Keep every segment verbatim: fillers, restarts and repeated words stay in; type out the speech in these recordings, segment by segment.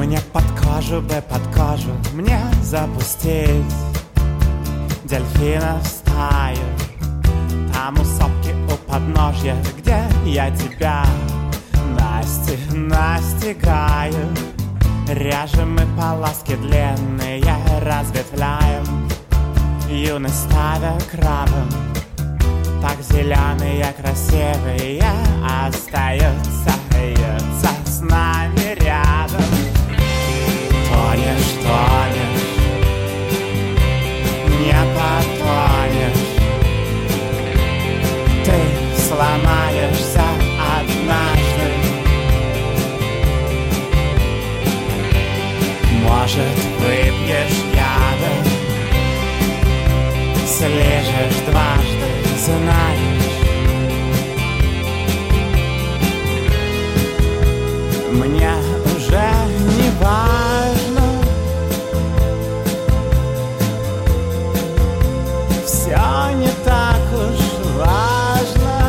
Мне под кожу бы, под кожу мне запустить дельфина в стаю. Там у сопки, у подножья, где я тебя насти, настигаю. Ряжем мы полоски длинные, разветвляем, юность ставя крабом. Так зеленые, красивые остаются, остаются с нами рядом. Тонешь, тонешь, не потонешь. Ты сломаешься однажды. Может, выпьешь яда, слежешь дважды, знаешь. Мне уже не важно, все не так уж важно.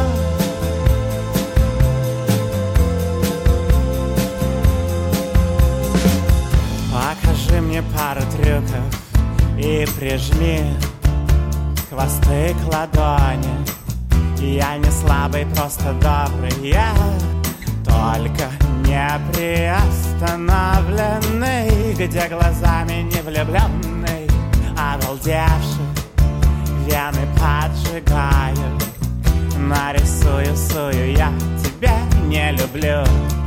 Покажи мне пару трюков и прижми хвосты к ладони. Я не слабый, просто добрый, я только не приостановленный, где глазами не влюбленный, обалдевший, вены поджигаю. Нарисую, сую, я тебя не люблю.